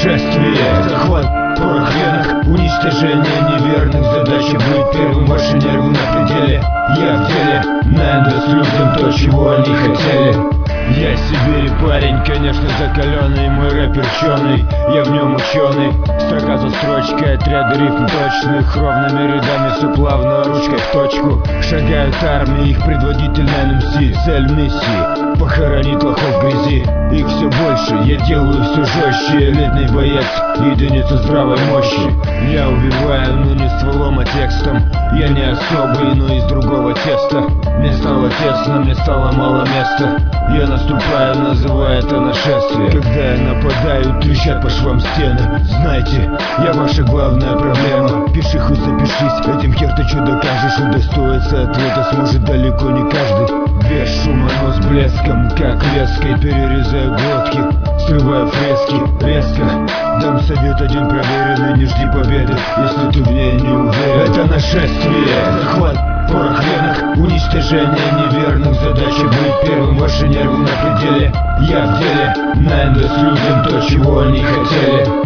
нашествие. Захват, порох в венах, уничтожение неверных. Задача быть первым, ваши нервы на пределе. Я в деле, надо с людям то, чего они хотели. Я Сибири парень, конечно закаленный, мой рэп перченый, я в нем ученый. Строка за строчкой, отряды рифм точных, ровными рядами, все плавно, ручкой в точку. Шагают армии, их предводитель на МС. Цель миссии — похоронить лохов в грязи. Их все больше, я делаю все жестче. Элитный боец, единица здравой мощи. Я убиваю, но не стволом, а текстом. Я не особый, но из другого теста. Мне стало тесно, мне стало мало места. Я наступаю, называя это нашествие. Когда я нападаю, трещат по швам стены. Знайте, я ваша главная проблема. Пиши, хоть запишись, этим хер ты что докажешь. Удостоиться ответа сможет далеко не каждый. Без шума, но с блеском, как леской. Перерезаю глотки, срываю фрески резко. Дам совет один проверенный: не жди победы, если ты в ней не уверен. Это нашествие, захват, порох в венах, уничтожение неверных. Задача быть первым, ваши нервы на пределе. Я в деле, надо с людям то, чего они хотели.